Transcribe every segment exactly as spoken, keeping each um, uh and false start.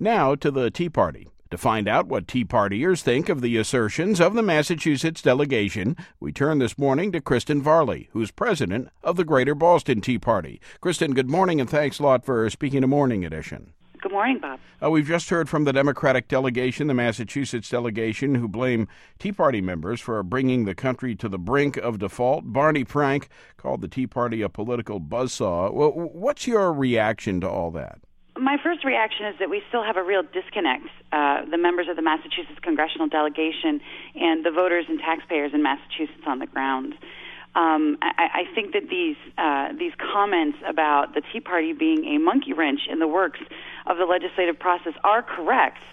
Now to the Tea Party. To find out what Tea Partiers think of the assertions of the Massachusetts delegation, we turn this morning to Kristen Varley, who's president of the Greater Boston Tea Party. Kristen, good morning, and thanks a lot for speaking to Morning Edition. Good morning, Bob. Uh, we've just heard from the Democratic delegation, the Massachusetts delegation, who blame Tea Party members for bringing the country to the brink of default. Barney Frank called the Tea Party a political buzzsaw. Well, what's your reaction to all that? My first reaction is that we still have a real disconnect, uh, the members of the Massachusetts congressional delegation and the voters and taxpayers in Massachusetts on the ground. Um, I, I think that these uh, these comments about the Tea Party being a monkey wrench in the works of the legislative process are correct,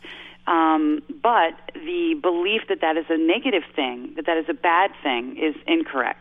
um, but the belief that that is a negative thing, that that is a bad thing, is incorrect.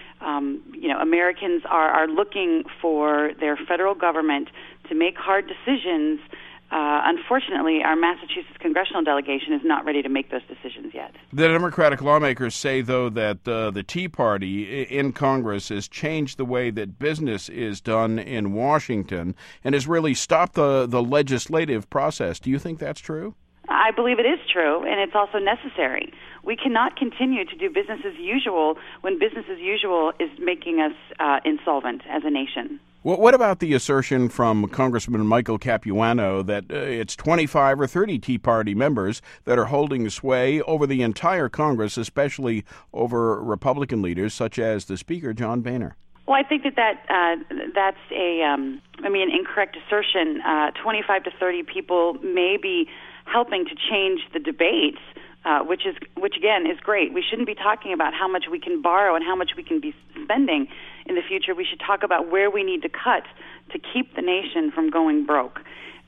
Um, you know, Americans are, are looking for their federal government to make hard decisions. Uh, unfortunately, our Massachusetts congressional delegation is not ready to make those decisions yet. The Democratic lawmakers say, though, that uh, the Tea Party in Congress has changed the way that business is done in Washington and has really stopped the, the legislative process. Do you think that's true? I believe it is true, and it's also necessary. We cannot continue to do business as usual when business as usual is making us uh, insolvent as a nation. Well, what about the assertion from Congressman Michael Capuano that uh, it's twenty-five or thirty Tea Party members that are holding sway over the entire Congress, especially over Republican leaders such as the Speaker, John Boehner? Well, I think that, that uh, that's a, um, I mean, incorrect assertion. Uh, twenty-five to thirty people may be helping to change the debates, uh, which is, which again is great. We shouldn't be talking about how much we can borrow and how much we can be spending in the future. We should talk about where we need to cut to keep the nation from going broke.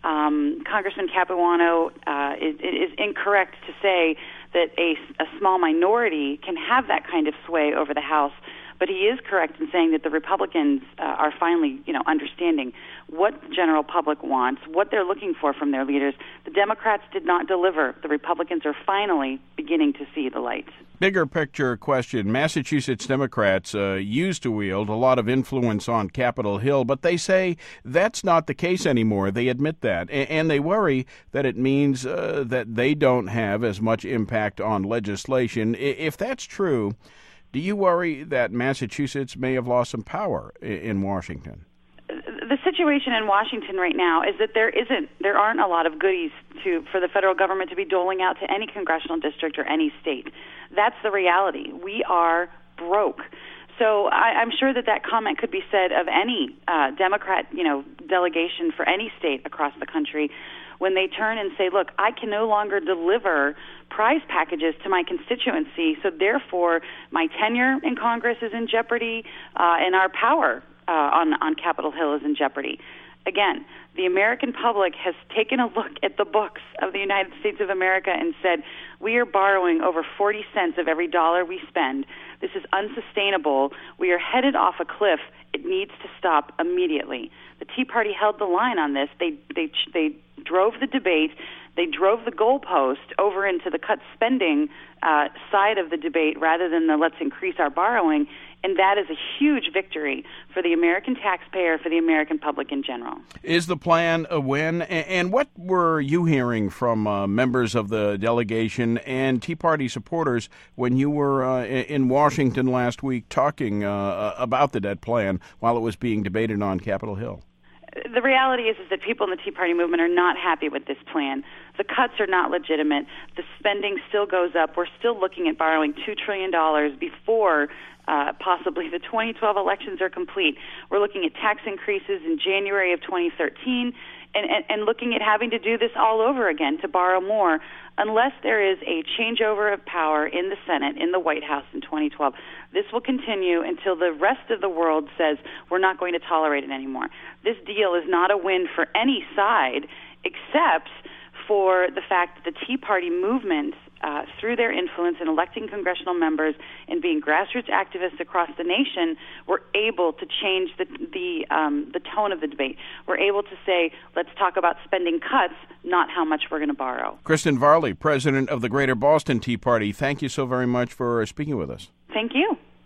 Um, Congressman Capuano uh, is, is incorrect to say that a, a small minority can have that kind of sway over the House. But he is correct in saying that the Republicans uh, are finally, you know, understanding what the general public wants, what they're looking for from their leaders. The Democrats did not deliver. The Republicans are finally beginning to see the light. Bigger picture question. Massachusetts Democrats uh, used to wield a lot of influence on Capitol Hill, but they say that's not the case anymore. They admit that. A- and they worry that it means uh, that they don't have as much impact on legislation. I- if that's true, do you worry that Massachusetts may have lost some power in Washington? The situation in Washington right now is that there isn't, there aren't a lot of goodies to for the federal government to be doling out to any congressional district or any state. That's the reality. We are broke. So I, I'm sure that that comment could be said of any uh, Democrat, you know, delegation for any state across the country when they turn and say, look, I can no longer deliver prize packages to my constituency, so therefore my tenure in Congress is in jeopardy uh, and our power uh, on, on Capitol Hill is in jeopardy. Again, the American public has taken a look at the books of the United States of America and said, we are borrowing over forty cents of every dollar we spend. This is unsustainable. We are headed off a cliff. It needs to stop immediately. The Tea Party held the line on this. They they they drove the debate. They drove the goalpost over into the cut spending uh, side of the debate rather than the let's increase our borrowing, and that is a huge victory for the American taxpayer, for the American public in general. Is the plan a win? And what were you hearing from uh, members of the delegation and Tea Party supporters when you were uh, in Washington last week talking uh, about the debt plan while it was being debated on Capitol Hill? The reality is, is that people in the Tea Party movement are not happy with this plan. The cuts are not legitimate. The spending still goes up. We're still looking at borrowing two trillion dollars before uh, possibly the twenty twelve elections are complete. We're looking at tax increases in January of twenty thirteen and, and, and looking at having to do this all over again to borrow more unless there is a changeover of power in the Senate, in the White House in twenty twelve. This will continue until the rest of the world says we're not going to tolerate it anymore. This deal is not a win for any side except for the fact that the Tea Party movement, uh, through their influence in electing congressional members and being grassroots activists across the nation, were able to change the the, um, the tone of the debate. We're able to say, let's talk about spending cuts, not how much we're going to borrow. Kristen Varley, president of the Greater Boston Tea Party, thank you so very much for speaking with us. Thank you.